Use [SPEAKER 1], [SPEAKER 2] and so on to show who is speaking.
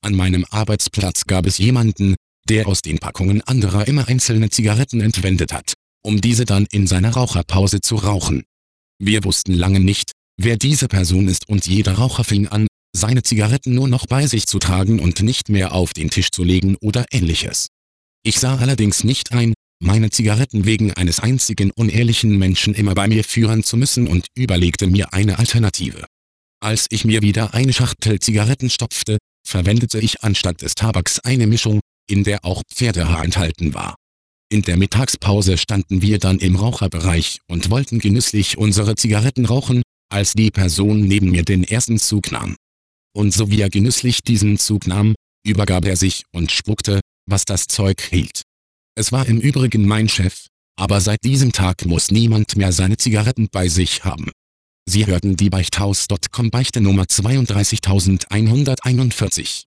[SPEAKER 1] An meinem Arbeitsplatz gab es jemanden, der aus den Packungen anderer immer einzelne Zigaretten entwendet hat, um diese dann in seiner Raucherpause zu rauchen. Wir wussten lange nicht, wer diese Person ist, und jeder Raucher fing an, seine Zigaretten nur noch bei sich zu tragen und nicht mehr auf den Tisch zu legen oder ähnliches. Ich sah allerdings nicht ein, meine Zigaretten wegen eines einzigen unehrlichen Menschen immer bei mir führen zu müssen, und überlegte mir eine Alternative. Als ich mir wieder eine Schachtel Zigaretten stopfte, verwendete ich anstatt des Tabaks eine Mischung, in der auch Pferdehaar enthalten war. In der Mittagspause standen wir dann im Raucherbereich und wollten genüsslich unsere Zigaretten rauchen, als die Person neben mir den ersten Zug nahm. Und so wie er genüsslich diesen Zug nahm, übergab er sich und spuckte, was das Zeug hielt. Es war im Übrigen mein Chef, aber seit diesem Tag muss niemand mehr seine Zigaretten bei sich haben. Sie hörten die Beichthaus.com Beichte Nummer 32141.